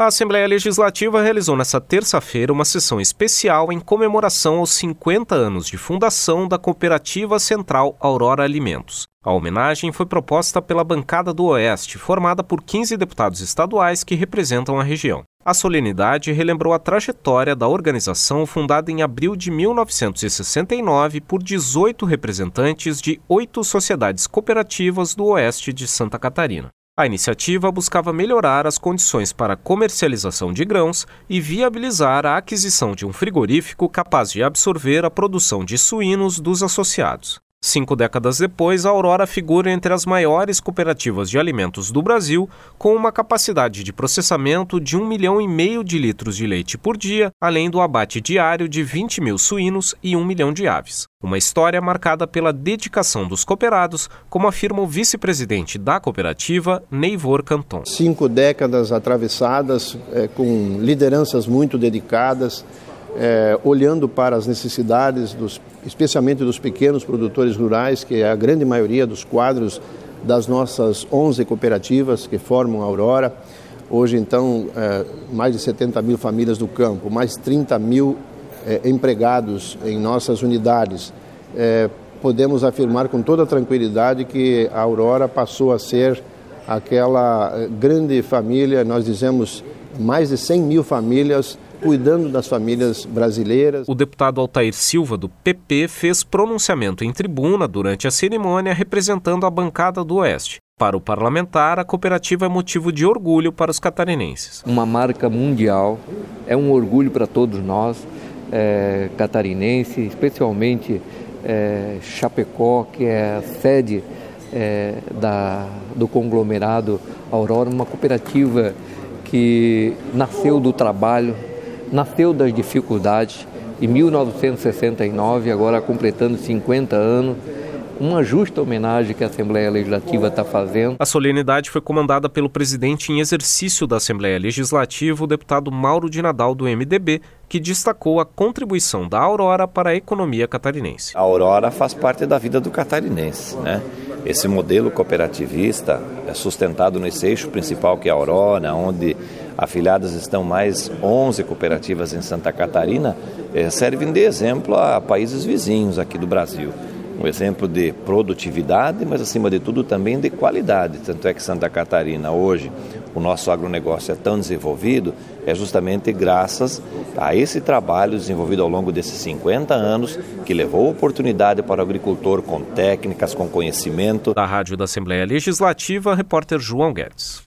A Assembleia Legislativa realizou nesta terça-feira uma sessão especial em comemoração aos 50 anos de fundação da Cooperativa Central Aurora Alimentos. A homenagem foi proposta pela bancada do Oeste, formada por 15 deputados estaduais que representam a região. A solenidade relembrou a trajetória da organização fundada em abril de 1969 por 18 representantes de 8 sociedades cooperativas do Oeste de Santa Catarina. A iniciativa buscava melhorar as condições para a comercialização de grãos e viabilizar a aquisição de um frigorífico capaz de absorver a produção de suínos dos associados. 5 décadas depois, a Aurora figura entre as maiores cooperativas de alimentos do Brasil, com uma capacidade de processamento de 1,5 milhão de litros de leite por dia, além do abate diário de 20 mil suínos e 1 milhão de aves. Uma história marcada pela dedicação dos cooperados, como afirma o vice-presidente da cooperativa, Neivor Canton. 5 décadas atravessadas, com lideranças muito dedicadas, olhando para as necessidades, especialmente dos pequenos produtores rurais, que é a grande maioria dos quadros das nossas 11 cooperativas que formam a Aurora. Hoje, então, mais de 70 mil famílias do campo, mais 30 mil empregados em nossas unidades. Podemos afirmar com toda tranquilidade que a Aurora passou a ser aquela grande família, nós dizemos mais de 100 mil famílias, cuidando das famílias brasileiras. O deputado Altair Silva, do PP, fez pronunciamento em tribuna durante a cerimônia, representando a bancada do Oeste. Para o parlamentar, a cooperativa é motivo de orgulho para os catarinenses. Uma marca mundial, é um orgulho para todos nós, catarinenses, especialmente Chapecó, que é a sede do conglomerado Aurora, uma cooperativa que nasceu do trabalho, nasceu das dificuldades. Em 1969, agora completando 50 anos, uma justa homenagem que a Assembleia Legislativa está fazendo. A solenidade foi comandada pelo presidente em exercício da Assembleia Legislativa, o deputado Mauro de Nadal, do MDB, que destacou a contribuição da Aurora para a economia catarinense. A Aurora faz parte da vida do catarinense, né? Esse modelo cooperativista é sustentado nesse eixo principal que é a Aurora, onde afiliadas estão mais 11 cooperativas em Santa Catarina, servem de exemplo a países vizinhos aqui do Brasil. Um exemplo de produtividade, mas acima de tudo também de qualidade. Tanto é que Santa Catarina hoje, o nosso agronegócio é tão desenvolvido, é justamente graças a esse trabalho desenvolvido ao longo desses 50 anos, que levou oportunidade para o agricultor com técnicas, com conhecimento. Da Rádio da Assembleia Legislativa, repórter João Guedes.